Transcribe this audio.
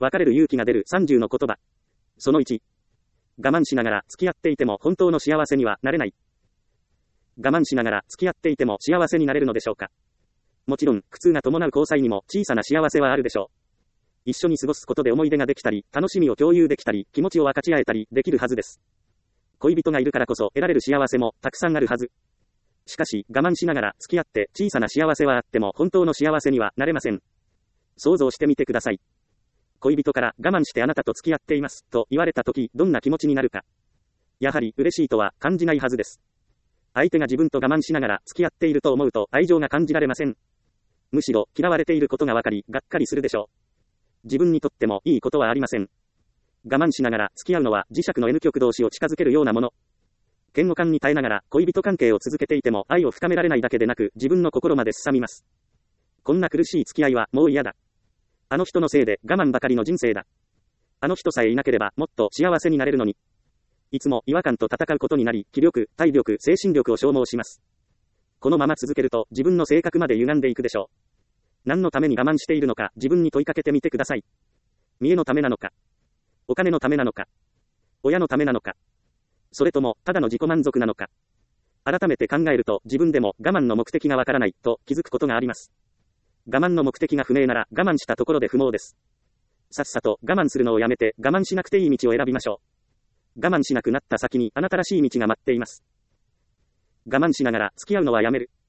別れる勇気が出る30の言葉。その1。我慢しながら付き合っていても本当の幸せにはなれない。我慢しながら付き合っていても幸せになれるのでしょうか。もちろん、苦痛が伴う交際にも小さな幸せはあるでしょう。一緒に過ごすことで思い出ができたり、楽しみを共有できたり、気持ちを分かち合えたりできるはずです。恋人がいるからこそ得られる幸せもたくさんあるはず。しかし、我慢しながら付き合って小さな幸せはあっても本当の幸せにはなれません。想像してみてください。恋人から我慢してあなたと付き合っていますと言われたとき、どんな気持ちになるか。やはり嬉しいとは感じないはずです。相手が自分と我慢しながら付き合っていると思うと愛情が感じられません。むしろ嫌われていることがわかり、がっかりするでしょう。自分にとってもいいことはありません。我慢しながら付き合うのは磁石の N 極同士を近づけるようなもの。嫌悪感に耐えながら恋人関係を続けていても愛を深められないだけでなく自分の心まで荒みます。こんな苦しい付き合いはもう嫌だ。あの人のせいで我慢ばかりの人生だ。あの人さえいなければもっと幸せになれるのに。いつも違和感と戦うことになり、気力、体力、精神力を消耗します。このまま続けると自分の性格まで歪んでいくでしょう。何のために我慢しているのか自分に問いかけてみてください。見栄のためなのか、お金のためなのか、親のためなのか、それともただの自己満足なのか。改めて考えると自分でも我慢の目的がわからないと気づくことがあります。我慢の目的が不明なら我慢したところで不毛です。さっさと我慢するのをやめて我慢しなくていい道を選びましょう。我慢しなくなった先にあなたらしい道が待っています。我慢しながら付き合うのはやめる。